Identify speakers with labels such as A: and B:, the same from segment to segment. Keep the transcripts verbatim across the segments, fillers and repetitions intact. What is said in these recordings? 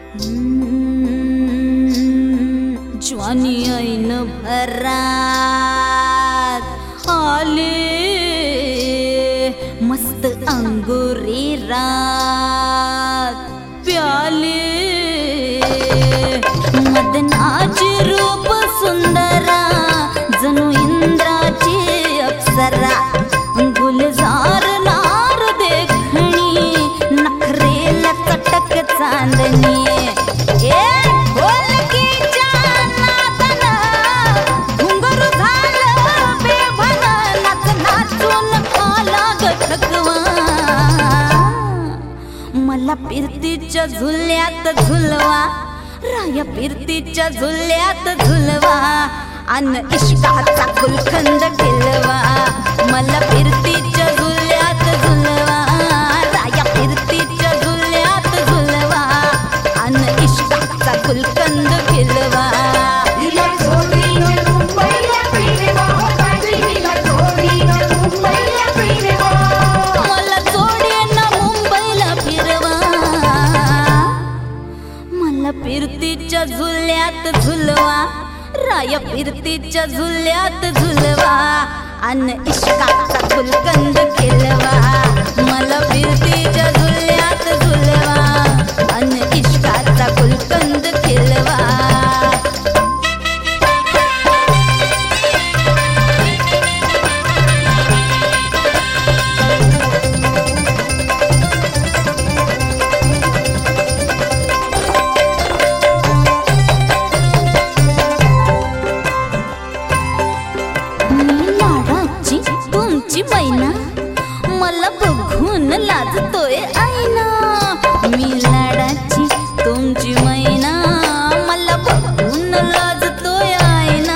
A: ज्वानी ऐन भरात आले मस्त अंगुरी रात प्याले मदनाची रूप सुंदरा जणू इंद्राची अप्सरा गुलजार नार देखणी नखरेला चटक चांदणी मला पिरतीच्या झुल्यात झुलवा राया पिरतीच्या झुल्यात झुलवा अन इश्काचा गुलखंद खिलवा मला पिरतीच्या झुल्यात झुलवा राया पिरतीच्या झुल्यात झुलवा अन इश्काचा गुलखंद खिलवा पिरतीच्या झुल्यात झुलवा राया पिरतीच्या झुल्यात झुलवा अन इश्काचा गुलकंद खिलवा मला पिरतीच्या झुल्यात झुलवा अन इश्काचा गुलकंद खिलवा मैना मला बघून लाजतोय आईना मी लाडाची तुमची मैना मला बघून लाजतोय आईना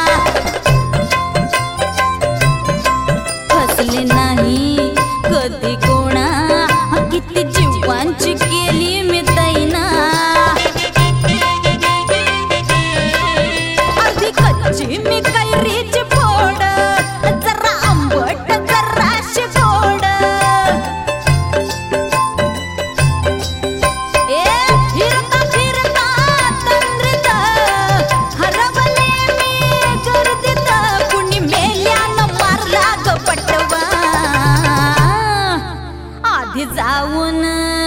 A: फसले नाही कधी कोणा किती जीवांची केली मी तैना अर्धी कच्ची मी कैरीची फोड जरा आंबट जराशी गोड ए फिरता फिरता तंद्रीत हरवले मी गर्दीत कुणी मेल्यानं मारला ग पटवा आधी जाऊन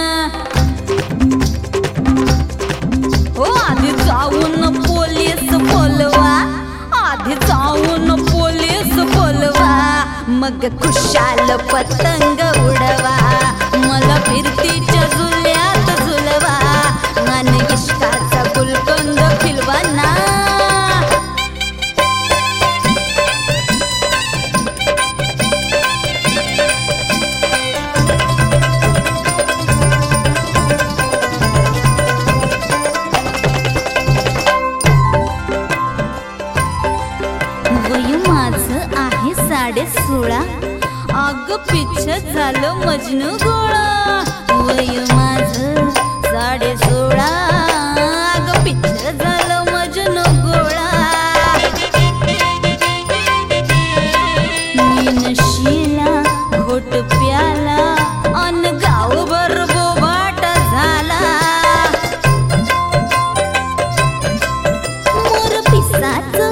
A: हो आधी जाऊन पोलीस बोलवा आधी जाऊन पोलीस बोलवा मग खुशाल पतंग उडवा मला फिरतीच्या झुल्यात झुलवा आणि इश्काचा गुलकंद खिलवा ना वय माझं आहे साडे सोळा अग पिच्छ झालं मजनू गोळा वय माझं साडे सोळा अग पिच्छ झालं मजनू गोळा मी नशीला घोट प्याला अन गावभर बोबाट झाला मोर पिसाचं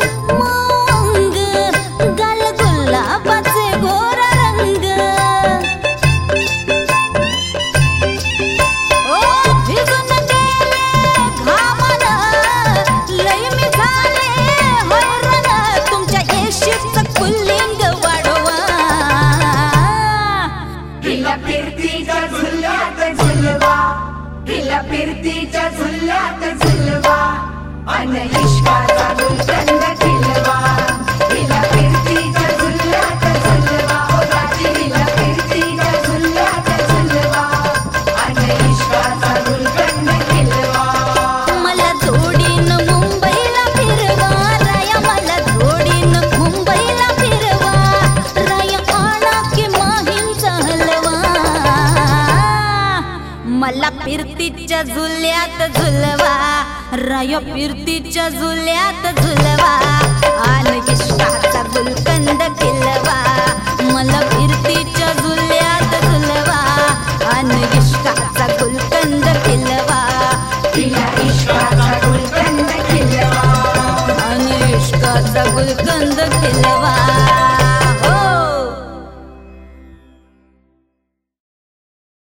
B: फिरतीच्या झुल्यात झुलवा अन इश्काचा गुलकंद खिलवा हिला फिरतीच्या झुल्यात झुलवा ओ राजी हिला फिरतीच्या झुल्यात झुलवा अन इश्काचा गुलकंद खिलवा
A: मला जोडीनं मुंबईला फिरवा राया मला जोडीनं मुंबईला फिरवा राया आणा की माहींचा हलवा मला फिरतीच्या झुल्यात झुलवा राया फिरतीच्या झुल्यात झुलवा आणि इश्काचा गुलकंद खिलवा मला फिरतीच्या झुल्यात झुलवा आणि इश्काचा गुलकंद खिलवा.
B: इश्काचा गुलकंद खिलवा
A: आणि इश्काचा गुलकंद खिलवा.